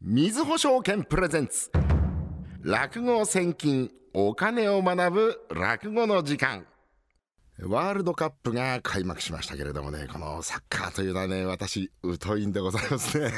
みずほ証券プレゼンツ落語千金お金を学ぶ落語の時間。ワールドカップが開幕しましたけれどもね、このサッカーというのはね、私疎いんでございますね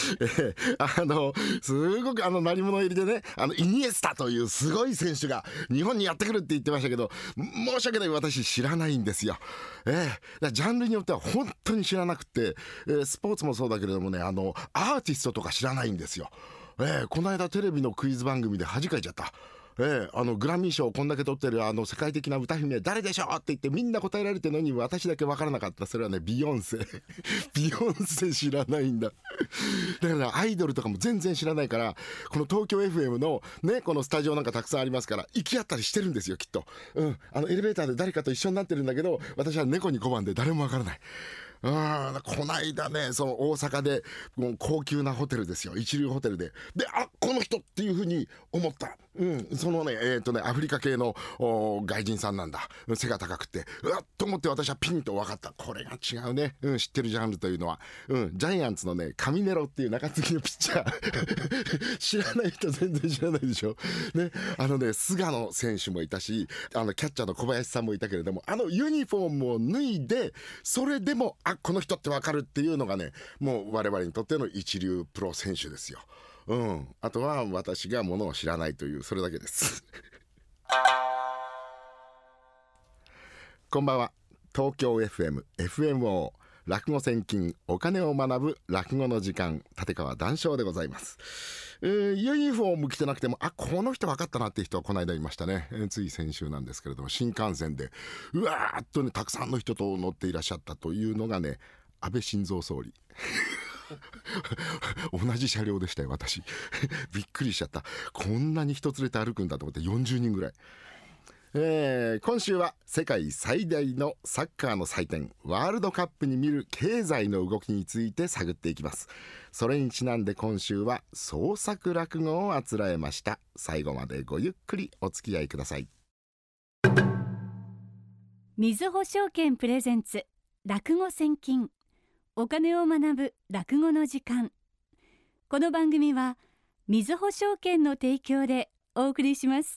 すごく鳴り物入りでね、イニエスタというすごい選手が日本にやってくるって言ってましたけど、申し訳ない、私知らないんですよ。ジャンルによっては本当に知らなくて、スポーツもそうだけれどもね、アーティストとか知らないんですよ。この間テレビのクイズ番組で恥かいちゃった。グラミー賞をこんだけ取ってる世界的な歌姫誰でしょうって言ってみんな答えられてるのに私だけ分からなかった。それはね、ビヨンセビヨンセ知らないんだ。だから、アイドルとかも全然知らないから、この東京 FM のね、このスタジオなんかたくさんありますから行き合ったりしてるんですよ、きっと。エレベーターで誰かと一緒になってるんだけど、私は猫に拒んで誰も分からない。こないだね、その大阪でもう高級なホテルですよ、一流ホテルでこの人っていう風に思った。そのね、アフリカ系の外人さんなんだ。背が高くてと思って、私はピンと分かった。これが違うね、知ってるジャンルというのは、ジャイアンツのね、カミネロっていう中継ぎのピッチャー知らない人全然知らないでしょね。菅野選手もいたし、キャッチャーの小林さんもいたけれども、ユニフォームを脱いで、それでもこの人って分かるっていうのがね、もう我々にとっての一流プロ選手ですよ。あとは私がものを知らないという、それだけですこんばんは。東京 FMO 落語千金お金を学ぶ落語の時間、立川談笑でございます。ユニフォーム着てなくてもこの人分かったなって人はこの間いましたね。つい先週なんですけれども、新幹線でうわーっとね、たくさんの人と乗っていらっしゃったというのがね、安倍晋三総理同じ車両でしたよ、私びっくりしちゃった。こんなに人連れて歩くんだと思って、40人ぐらい。今週は世界最大のサッカーの祭典ワールドカップに見る経済の動きについて探っていきます。それにちなんで今週は創作落語をあつらえました。最後までごゆっくりお付き合いください。 みずほ証券プレゼンツ落語千金お金を学ぶ落語の時間。この番組はみずほ証券の提供でお送りします。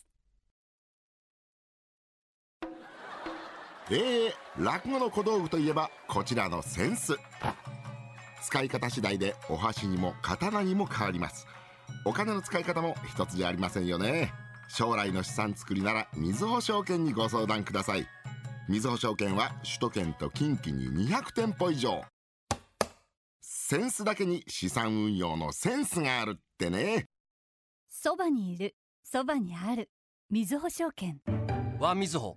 落語の小道具といえばこちらの扇子。使い方次第でお箸にも刀にも変わります。お金の使い方も一つじゃありませんよね。将来の資産作りならみずほ証券にご相談ください。みずほ証券は首都圏と近畿に200店舗以上。扇子だけに資産運用のセンスがあるってね。 そばにいる、そばにある、みずほ証券はみずほ。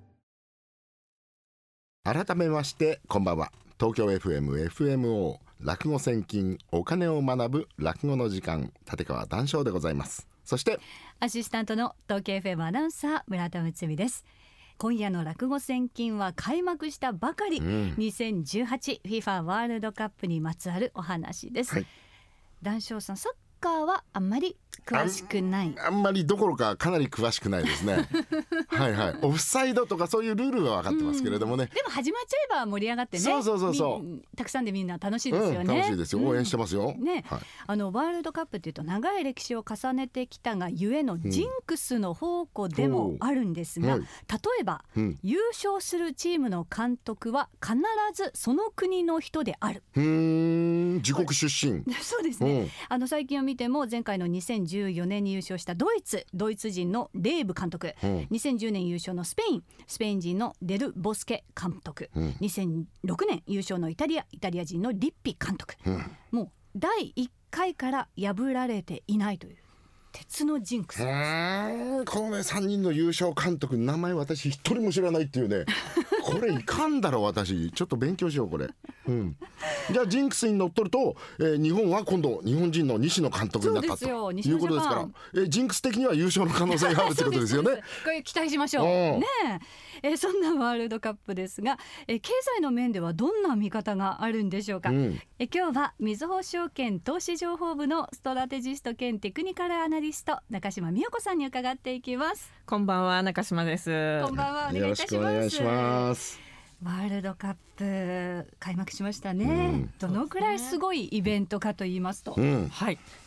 改めましてこんばんは。東京 FMO 落語千金お金を学ぶ落語の時間、立川談笑でございます。そしてアシスタントの東京 FM アナウンサー村田睦美です。今夜の落語千金は開幕したばかり、2018FIFA ワールドカップにまつわるお話です。談笑さん、サッカーはあんまり詳しくない。 あんまりどころかかなり詳しくないですねオフサイドとかそういうルールは分かってますけれどもね。 でも始まっちゃえば盛り上がってね。 そうたくさんでみんな楽しいですよね。 楽しいですよ、応援してますよ、 ワールドカップっていうと長い歴史を重ねてきたがゆえのジンクスの宝庫でもあるんですが、例えば、優勝するチームの監督は必ずその国の人である。 自国出身そうですね。最近を見ても前回の2014年に優勝したドイツ人のレーブ監督、2010年優勝のスペイン人のデル・ボスケ監督、2006年優勝のイタリア人のリッピ監督、もう第1回から破られていないという鉄のジンクス。 このね、3人の優勝監督の名前私一人も知らないっていうねこれいかんだろ、私ちょっと勉強しようこれ。じゃあジンクスにのっとると、日本は今度日本人の西野監督になったということですから、ジンクス的には優勝の可能性があるということですよねこれ期待しましょうね。そんなワールドカップですが、経済の面ではどんな見方があるんでしょうか。今日はみずほ証券投資情報部のストラテジスト兼テクニカルアナリスト中島美代子さんに伺っていきます。 こんばんは、中島です。 こんばんは、お願いいたします。 よろしくお願いします。 ワールドカップ開幕しましたね、どのくらいすごいイベントかと言いますと、 はい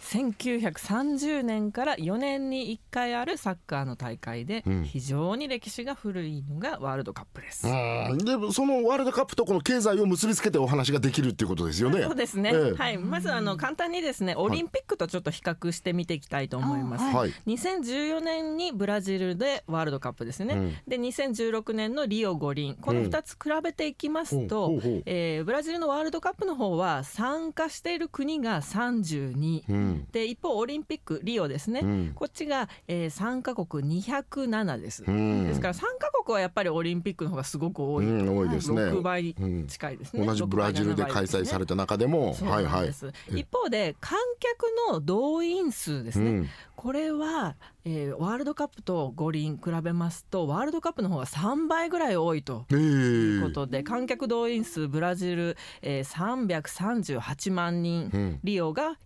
、1930年から4年に1回あるサッカーの大会で、非常に歴史が古いのがワールドカップです。 でそのワールドカップとこの経済を結びつけてお話ができるっていうことですよね。 そうですね、はい、まず簡単にですねオリンピックとちょっと比較してみていきたいと思います、 はい、 2014年にブラジルでワールドカップですね、で2016年のリオ五輪、この2つ比べていきますと、ブラジルのワールドカップの方は参加している国が32、で一方オリンピックリオですね、こっちが、参加国207です、ですから参加国はやっぱりオリンピックの方がすごく多い、 多いですね、 6倍近いですね、 同じブラジルで開催された中でも、 はいはい、一方で観客の動員数ですね、これは、ワールドカップと五輪比べますとワールドカップの方が3倍ぐらい多いということで、観客動員数ブラジル、338万人、リオが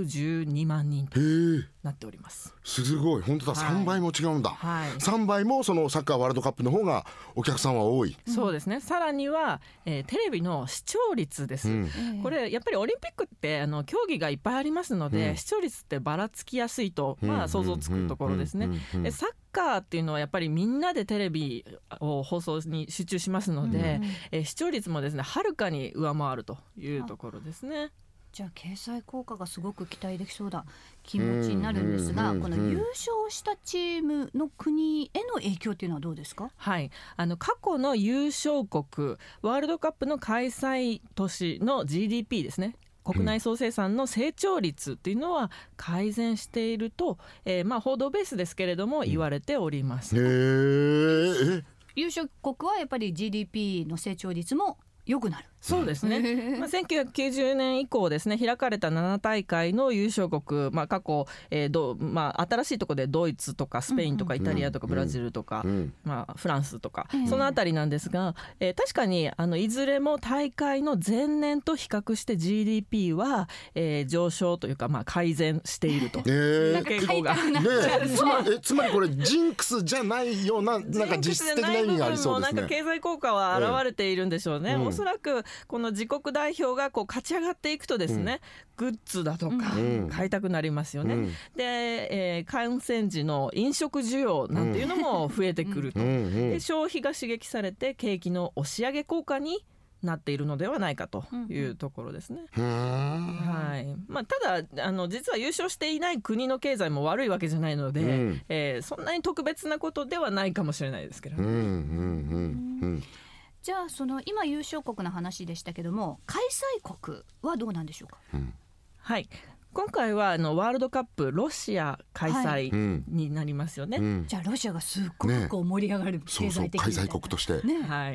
112万人となっております。 すごい、本当だ、3倍も違うんだ、 はい、 3倍もそのサッカーワールドカップの方がお客さんは多い。 そうですね、さらには、テレビの視聴率です、これやっぱりオリンピックって競技がいっぱいありますので、視聴率ってばらつきやすいと、想像つくところですね。でサッカーっていうのはやっぱりみんなでテレビを放送に集中しますので、視聴率もですねはるかに上回るというところですね。 じゃあ経済効果がすごく期待できそうだ気持ちになるんですが、この優勝したチームの国への影響というのはどうですか？ はい、過去の優勝国ワールドカップの開催都市の GDP ですね、国内総生産の成長率っていうのは改善していると、報道ベースですけれども言われております、 優勝国はやっぱり GDP の成長率も良くなる。 そうですね、1990年以降ですね開かれた7大会の優勝国、過去、新しいところでドイツとかスペインとかイタリアとかブラジルとか、フランスとか、そのあたりなんですが、確かにいずれも大会の前年と比較して GDP は、上昇というか、改善しているという傾向が、 つまりこれジンクスじゃないような、なんか実質的な意味がありそうですね。 なんか経済効果は現れているんでしょうね、おそらくこの自国代表が勝ち上がっていくとですね、グッズだとか買いたくなりますよね、で、観戦時の飲食需要なんていうのも増えてくると、で消費が刺激されて景気の押し上げ効果になっているのではないかというところですね、はい、ただ実は優勝していない国の経済も悪いわけじゃないので、そんなに特別なことではないかもしれないですけどね。 じゃあその今優勝国の話でしたけども、開催国はどうなんでしょうか？ はい、今回はワールドカップロシア開催になりますよね、 じゃあロシアがすっごくこう盛り上がる経済的に、 開催国として、 はい、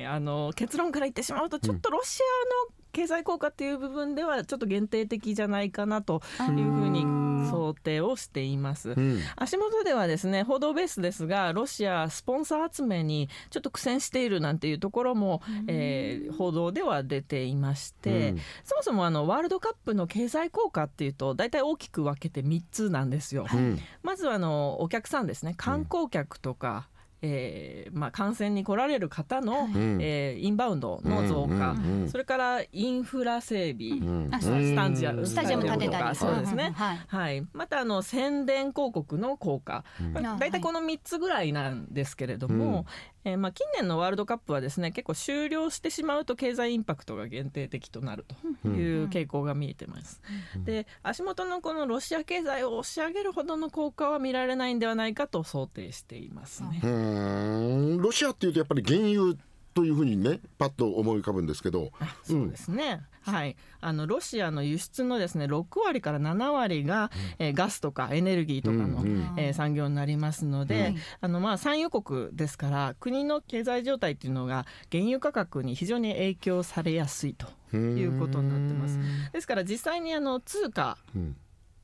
結論から言ってしまうとちょっとロシアの経済効果っていう部分ではちょっと限定的じゃないかなというふうに想定をしています、足元ではですね報道ベースですがロシアスポンサー集めにちょっと苦戦しているなんていうところも、報道では出ていまして、そもそもワールドカップの経済効果っていうと大体大きく分けて3つなんですよ、まずはお客さんですね、観光客とか、観戦に来られる方の、インバウンドの増加、それからインフラ整備、スタジアム建てたり、 そうですね、また宣伝広告の効果、だいたいこの3つぐらいなんですけれども、近年のワールドカップはですね結構終了してしまうと経済インパクトが限定的となるという傾向が見えてます、で足元のこのロシア経済を押し上げるほどの効果は見られないんではないかと想定していますね。 ロシアっていうとやっぱり原油というふうにねパッと思い浮かぶんですけど、 そうですね、はい、ロシアの輸出のですね6割から7割が、ガスとかエネルギーとかの、産業になりますので、産油国ですから国の経済状態っていうのが原油価格に非常に影響されやすいということになってます。ですから実際に通貨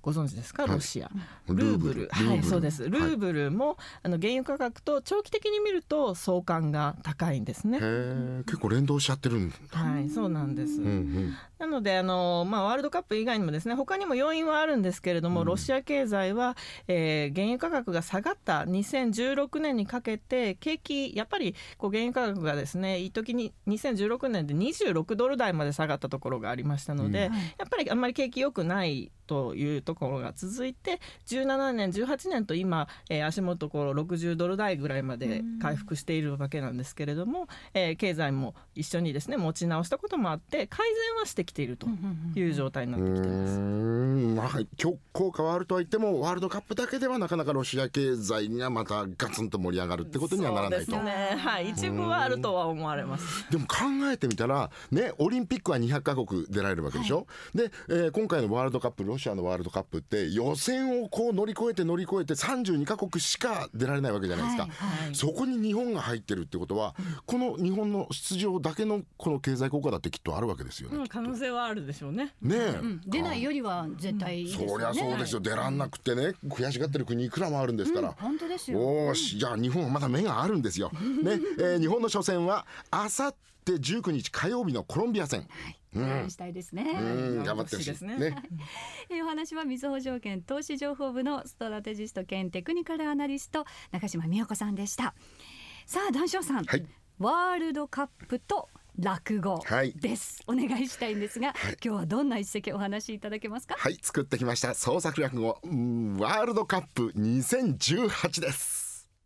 ご存知ですか、 はいロシア、 ルーブルはい、そうです。ルーブルも、原油価格と長期的に見ると相関が高いんですね。 結構連動しちゃってるんだ。 はい、そうなんです。なのでワールドカップ以外にもですね、他にも要因はあるんですけれども、ロシア経済は、原油価格が下がった2016年にかけて景気、やっぱり原油価格がですね、一時に2016年で26ドル台まで下がったところがありましたので、やっぱりあんまり景気良くないというところが続いて、17年18年と今、足元60ドル台ぐらいまで回復しているわけなんですけれども、経済も一緒にですね持ち直したこともあって改善はしてきているという状態になってきています。 効果はあるとは言ってもワールドカップだけではなかなかロシア経済がまたガツンと盛り上がるってことにはならないと。 そうですね、はい、一部はあるとは思われます。 でも考えてみたらね、オリンピックは200カ国出られるわけでしょ、で、今回のワールドカップ、ロシアのワールドカップって予選を乗り越えて32カ国しか出られないわけじゃないですか、そこに日本が入ってるってことは、この日本の出場だけのこの経済効果だってきっとあるわけですよね、 可能性はあるでしょうね。 出ないよりは絶対いいですよね。 そりゃそうですよ、出らんなくてね悔しがってる国いくらもあるんですから、 本当ですよ。 おーし、じゃあ日本はまだ目があるんですよ、ね日本の初戦はあさって19日火曜日のコロンビア戦、 応援したいですね。 頑張ってほしいですね。 お話はみずほ証券投資情報部のストラテジスト兼テクニカルアナリスト中島美代子さんでした。さあ談笑さん、ワールドカップと落語です、お願いしたいんですが、今日はどんな一席お話しいただけますか。 作ってきました創作落語、ワールドカップ2018です。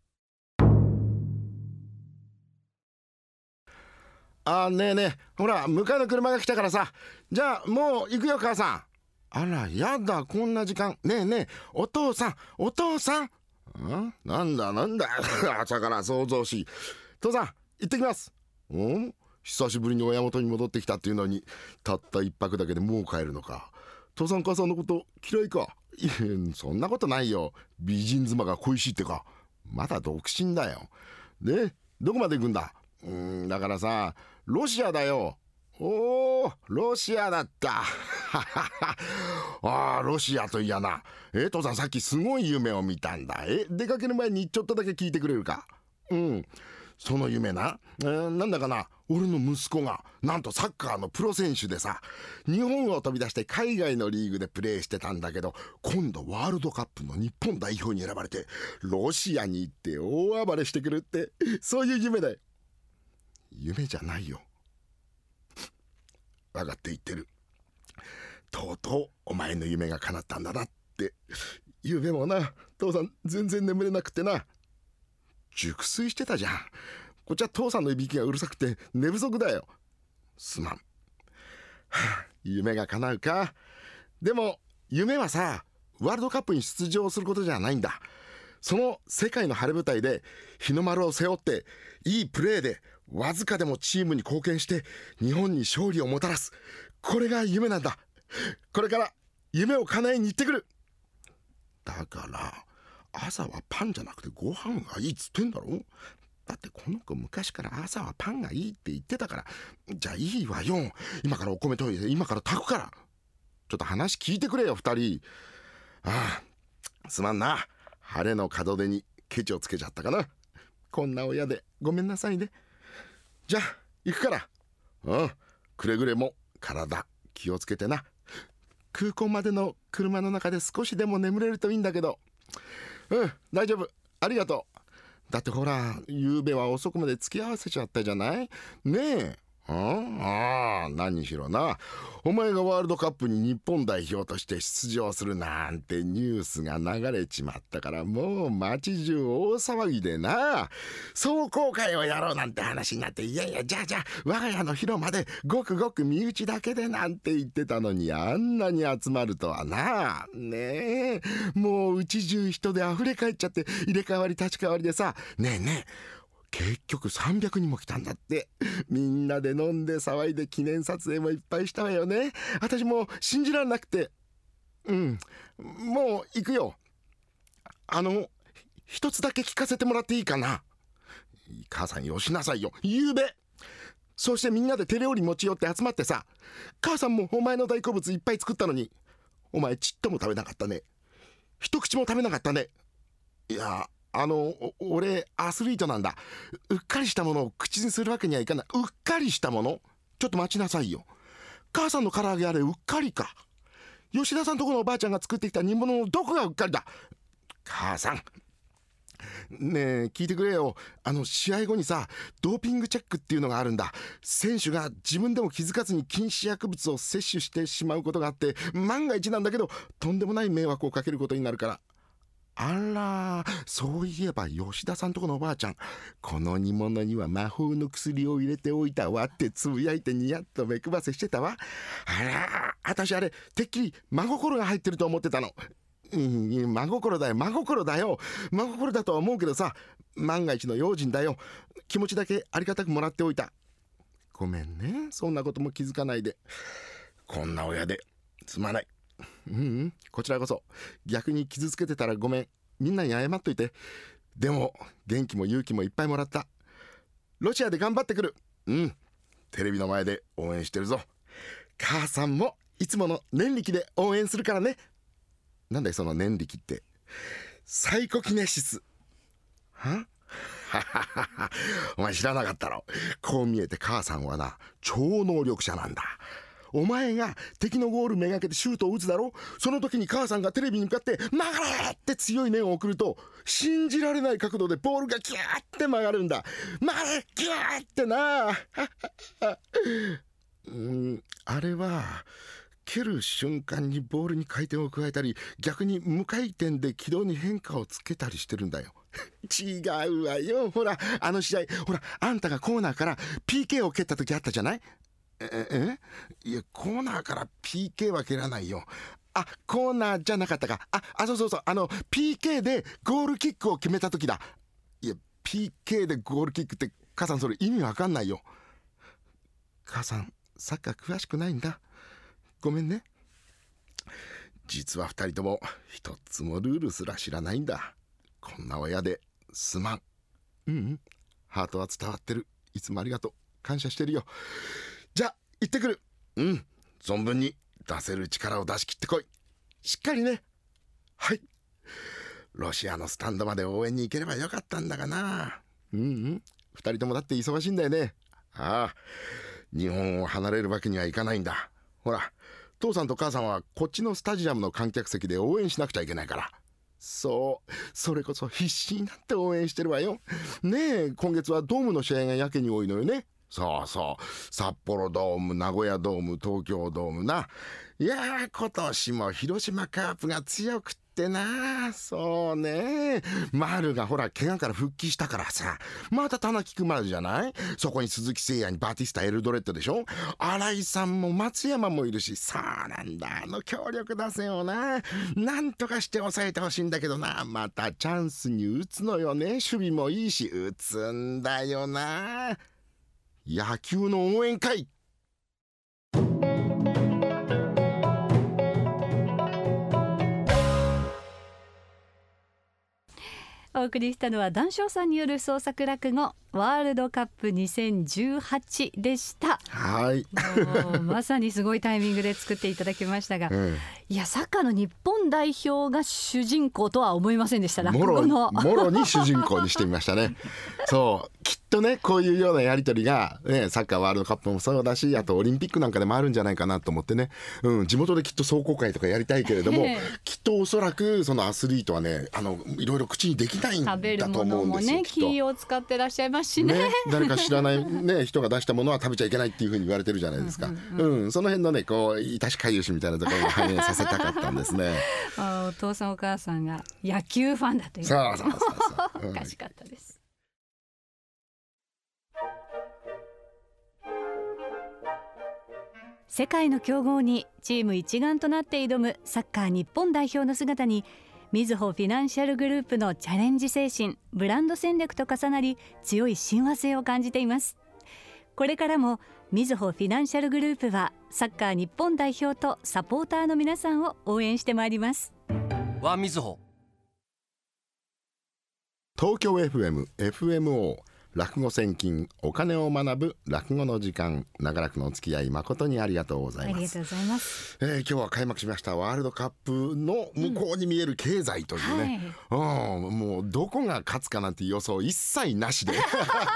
ねえねえ、ほら迎えの車が来たからさ、じゃあもう行くよ母さん。あらやだ、こんな時間。ねえねえ、お父さんなんだ朝から想像しい。父さん行ってきます。久しぶりに親元に戻ってきたっていうのに、たった一泊だけでもう帰るのか。父さん母さんのこと嫌いか。いやそんなことないよ、美人妻が恋しいってか。まだ独身だよ。でどこまで行くんだ。だからさ、ロシアだよ。ロシアだったロシアといやな。父さんさっきすごい夢を見たんだ。出かける前にちょっとだけ聞いてくれるか。その夢な、なんだかな、俺の息子がなんとサッカーのプロ選手でさ、日本を飛び出して海外のリーグでプレーしてたんだけど、今度ワールドカップの日本代表に選ばれてロシアに行って大暴れしてくるって、そういう夢だよ。夢じゃないよ。分かって言ってる。とうとうお前の夢が叶ったんだなって。夢もな、父さん全然眠れなくてな、熟睡してたじゃん。こっちは父さんのいびきがうるさくて寝不足だよ。すまん。夢が叶うか。でも夢はさ、ワールドカップに出場することじゃないんだ。その世界の晴れ舞台で日の丸を背負っていいプレーでわずかでもチームに貢献して日本に勝利をもたらす。これが夢なんだ。これから夢を叶えに行ってくる。だから朝はパンじゃなくてご飯がいいっつってんだろ。だってこの子昔から朝はパンがいいって言ってたから。じゃあいいわよ、今からお米といて今から炊くから。ちょっと話聞いてくれよ二人。すまんな、晴れの門出にケチをつけちゃったかな。こんな親でごめんなさいね。じゃあ行くから。くれぐれも体気をつけてな。空港までの車の中で少しでも眠れるといいんだけど。大丈夫、ありがとう。だってほら、夕べは遅くまで付き合わせちゃったじゃないねえ。何にしろな、お前がワールドカップに日本代表として出場するなんてニュースが流れちまったから、もう街中大騒ぎでな、壮行会をやろうなんて話になって、いやじゃあ我が家の広間でごくごく身内だけでなんて言ってたのに、あんなに集まるとはな。ねえ、もううち中人で溢れ返っちゃって、入れ替わり立ち替わりでさ。ねえ結局300人も来たんだって。みんなで飲んで騒いで記念撮影もいっぱいしたわよね。私もう信じられなくて。もう行くよ。一つだけ聞かせてもらっていいかな。母さんよしなさいよ。夕べそうしてみんなで手料理持ち寄って集まってさ、母さんもお前の大好物いっぱい作ったのに、 お前ちっとも食べなかったね。一口も食べなかったね。いや俺アスリートなんだ。うっかりしたものを口にするわけにはいかない。うっかりしたもの、ちょっと待ちなさいよ。母さんの唐揚げあれうっかりか。吉田さんとこのおばあちゃんが作ってきた煮物のどこがうっかりだ。母さんねえ聞いてくれよ。試合後にさ、ドーピングチェックっていうのがあるんだ。選手が自分でも気づかずに禁止薬物を摂取してしまうことがあって、万が一なんだけどとんでもない迷惑をかけることになるから。あら、そういえば吉田さんとこのおばあちゃん、この煮物には魔法の薬を入れておいたわってつぶやいてニヤッと目くばせしてたわ。あら、私あれてっきり真心が入ってると思ってたの。真心だよ、真心だよ。真心だとは思うけどさ、万が一の用心だよ。気持ちだけありがたくもらっておいた。ごめんね、そんなことも気づかないで。こんな親ですまない。こちらこそ。逆に傷つけてたらごめん。みんなに謝っといて。でも元気も勇気もいっぱいもらった。ロシアで頑張ってくる。テレビの前で応援してるぞ。母さんもいつもの念力で応援するからね。なんだよその念力って。サイコキネシス。はお前知らなかったろ。こう見えて母さんはな、超能力者なんだ。お前が敵のゴールめがけてシュートを打つだろ。その時に母さんがテレビに向かって曲がれって強い念を送ると、信じられない角度でボールがギューって曲がるんだ。曲がれギューってなあれは蹴る瞬間にボールに回転を加えたり、逆に無回転で軌道に変化をつけたりしてるんだよ。違うわよ。ほら試合、ほらあんたがコーナーから PK を蹴った時あったじゃない。いやコーナーから PK は蹴らないよ。コーナーじゃなかったか。そうPK でゴールキックを決めた時だ。いや PK でゴールキックって母さんそれ意味わかんないよ。母さんサッカー詳しくないんだ。ごめんね。実は2人とも一つもルールすら知らないんだ。こんな親ですまん。ハートは伝わってる。いつもありがとう。感謝してるよ。じゃあ行ってくる。存分に出せる力を出し切ってこい。しっかりね。はい。ロシアのスタンドまで応援に行ければよかったんだがな。2人ともだって忙しいんだよね。日本を離れるわけにはいかないんだ。ほら父さんと母さんはこっちのスタジアムの観客席で応援しなくちゃいけないから。それこそ必死になって応援してるわよ。ねえ、今月はドームの試合がやけに多いのよね。札幌ドーム、名古屋ドーム、東京ドームな。いやー、今年も広島カープが強くってな。そうね、丸がほら怪我から復帰したからさ、また田中丸じゃない。そこに鈴木誠也にバティスタ、エルドレッドでしょ。新井さんも松山もいるし、そうなんだ、強力打線をな、なんとかして抑えてほしいんだけどな。またチャンスに打つのよね。守備もいいし打つんだよな。野球の応援会。 お送りしたのは談笑さんによる創作落語ワールドカップ2018でした。 はい。 まさにすごいタイミングで作っていただきましたが、いやサッカーの日本代表が主人公とは思いませんでした。落語のもろに主人公にしてみましたね。そうきっとね、こういうようなやり取りが、サッカーワールドカップもそうだし、あとオリンピックなんかでもあるんじゃないかなと思ってね、地元できっと壮行会とかやりたいけれども、きっとおそらくそのアスリートはね、いろいろ口にできないんだと思うんですよ。 食べるものもね、気を使ってらっしゃいますしね。 誰か知らない、人が出したものは食べちゃいけないっていうふうに言われてるじゃないですか。その辺のね、こういたしかゆしみたいなところを反映させたかったんですね。 お父さんお母さんが野球ファンだという。 そうおかしかったです。世界の強豪にチーム一丸となって挑むサッカー日本代表の姿に、みずほフィナンシャルグループのチャレンジ精神、ブランド戦略と重なり、強い親和性を感じています。これからもみずほフィナンシャルグループはサッカー日本代表とサポーターの皆さんを応援してまいります。 みずほ東京 FM、FMO、 落語千金お金を学ぶ落語の時間、長らくのお付き合い誠にありがとうございます。 ありがとうございます。 今日は開幕しましたワールドカップの向こうに見える経済というね、もうどこが勝つかなんて予想一切なしでね、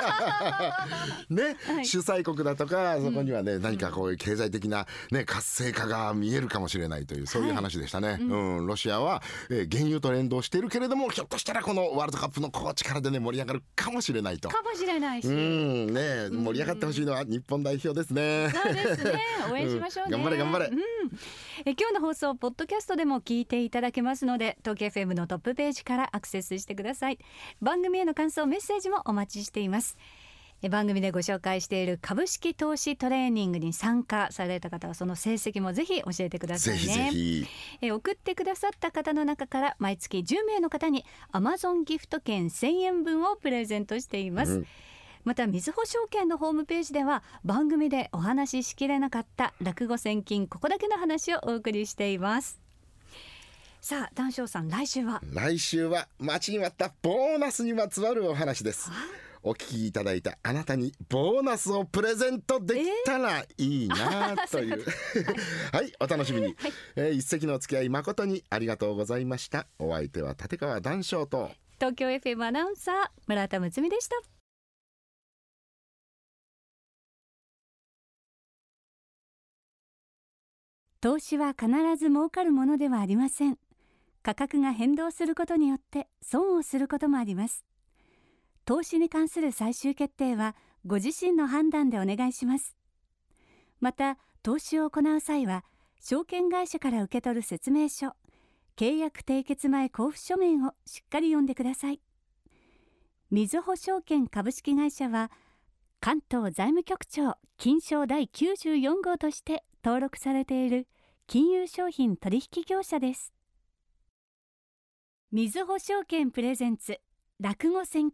主催国だとかそこにはね、何かこういう経済的な、ね、活性化が見えるかもしれないという、そういう話でしたね。ロシアは、原油と連動しているけれども、ひょっとしたらこのワールドカップのこう力でね盛り上がるかもしれないと。 かもしれないし、 ね、盛り上がってほしいのは日本代表ですね。 そうですね、応援しましょうね。 頑張れ頑張れ。 今日の放送ポッドキャストでも聞いていただけますので、東京 FM のトップページからアクセスしてください。番組への感想メッセージもお待ちしています。番組でご紹介している株式投資トレーニングに参加された方はその成績もぜひ教えてくださいね。 ぜひぜひ送ってくださった方の中から毎月10名の方に Amazon ギフト券1000円分をプレゼントしています。またみずほ証券のホームページでは番組でお話ししきれなかった落語千金ここだけの話をお送りしています。さあ談笑さん、来週は待ちに待ったボーナスにまつわるお話です。お聞きいただいたあなたにボーナスをプレゼントできたらいいなというはい、お楽しみに。一席のお付き合い誠にありがとうございました。お相手は立川談笑と東京 FM アナウンサー村田睦美でした。投資は必ず儲かるものではありません。価格が変動することによって損をすることもあります。投資に関する最終決定はご自身の判断でお願いします。また投資を行う際は証券会社から受け取る説明書、契約締結前交付書面をしっかり読んでください。みずほ証券株式会社は関東財務局長金賞第94号として登録されている金融商品取引業者です。みずほ証券プレゼンツ落語千